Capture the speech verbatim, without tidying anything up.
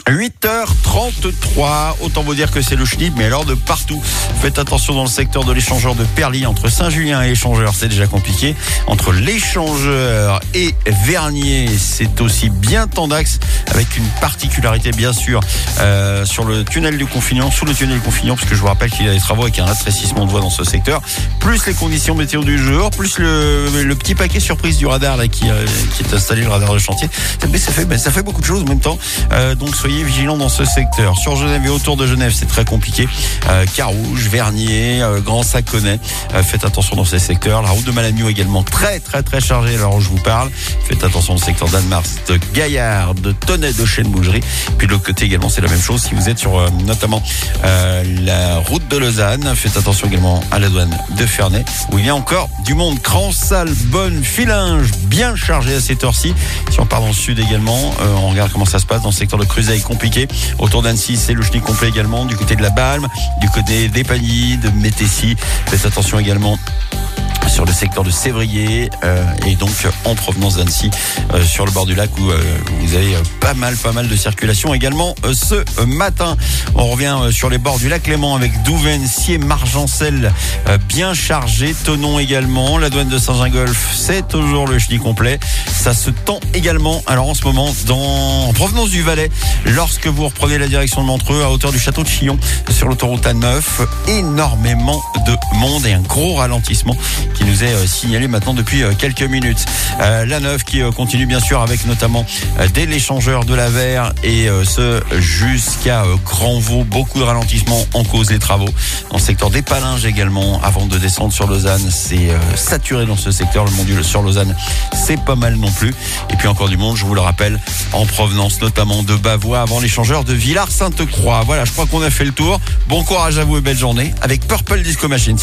huit heures trente-trois, autant vous dire que c'est le schnitt, mais alors de partout. Faites attention dans le secteur de l'échangeur de Perly, entre Saint-Julien et l'échangeur, c'est déjà compliqué. Entre l'échangeur et Vernier, c'est aussi bien tendax, avec une particularité bien sûr euh, sur le tunnel du Confignon, sous le tunnel du Confignon, parce que je vous rappelle qu'il y a des travaux avec un rétrécissement de voie dans ce secteur, plus les conditions météo du jour, plus le, le petit paquet surprise du radar là, qui, euh, qui est installé, le radar de chantier. Mais ça fait, ben, ça fait beaucoup de choses en même temps, euh, donc soyez vigilants dans ce secteur. Sur Genève et autour de Genève, c'est très compliqué. Euh, Carouge, Vernier, euh, Grand Saconnet. Euh, faites attention dans ces secteurs. La route de Malamio également très très très chargée. Alors où je vous parle, faites attention au secteur d'Annemasse, de Gaillard, de Tonnet, de Chêne-Bougerie. Puis de l'autre côté également, c'est la même chose. Si vous êtes sur euh, notamment euh, la route de Lausanne, faites attention également à la douane de Ferney, où il y a encore du monde. Cransal, Bonne, Filinge, bien chargé à cette heure-ci. Si on part dans le sud également, euh, on regarde comment ça se passe dans le secteur de Cruzeil. Compliqué. Autour d'Annecy, c'est le schnitt complet également. Du côté de la Balme, du côté des Pagny, de Métessy. Faites attention également sur le secteur de Sévrier euh, et donc en provenance d'Annecy euh, sur le bord du lac où euh, vous avez euh, pas mal pas mal de circulation également euh, ce euh, matin. On revient euh, sur les bords du lac Léman avec Douvaine, Sier, Margencel euh, bien chargé, Thonon également, la douane de Saint-Gingolph, c'est toujours le schnitt complet. Ça se tend également alors en ce moment dans en provenance du Valais, lorsque vous reprenez la direction de Montreux à hauteur du château de Chillon sur l'autoroute A neuf, énormément de monde et un gros ralentissement qui nous est euh, signalé maintenant depuis euh, quelques minutes. Euh, la neuf qui euh, continue bien sûr avec notamment euh, dès l'échangeur de la Verre et euh, ce jusqu'à euh, Grandvaux, beaucoup de ralentissements en cause des travaux. Dans le secteur des Palinges également, avant de descendre sur Lausanne, c'est euh, saturé dans ce secteur. Le monde sur Lausanne, c'est pas mal non plus. Et puis encore du monde, je vous le rappelle, en provenance notamment de Bavois avant l'échangeur de Villars-Sainte-Croix. Voilà, je crois qu'on a fait le tour. Bon courage à vous et belle journée avec Purple Disco Machine.